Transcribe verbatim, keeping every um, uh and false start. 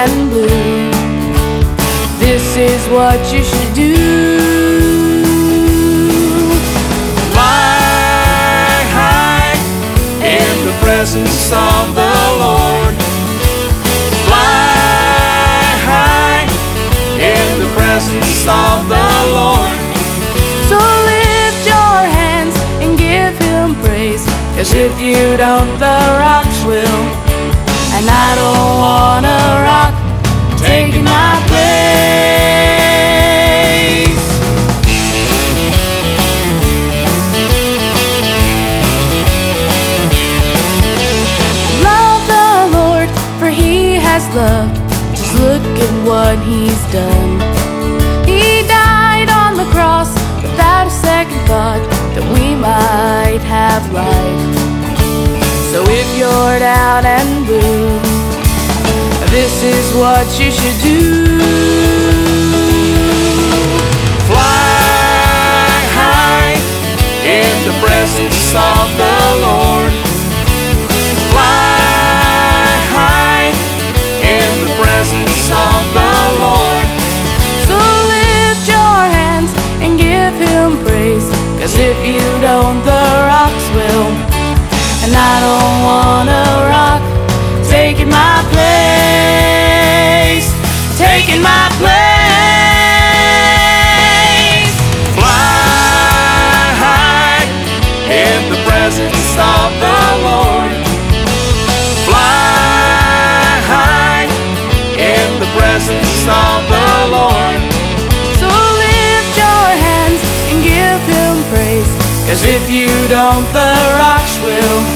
and blue. This is what you should do. Fly high in the presence of the Lord. Fly high in the presence of the Lord. So lift your hands and give Him praise, 'cause if you don't, the rocks will. And I don't want a rock taking my place. Love the Lord, for He has loved. Just look at what He's done. He died on the cross without a second thought, that we might have life. So if you're down and blue, this is what you should do. Fly high in the presence of the Lord. Fly high in the presence of the Lord. So lift your hands and give Him praise, 'cause if you don't, the rocks will. And I don't want a rock taking my place, taking my place. Fly high in the presence of the Lord. Fly high in the presence of the Lord. So lift your hands and give Him praise, 'cause if you don't, the rocks will.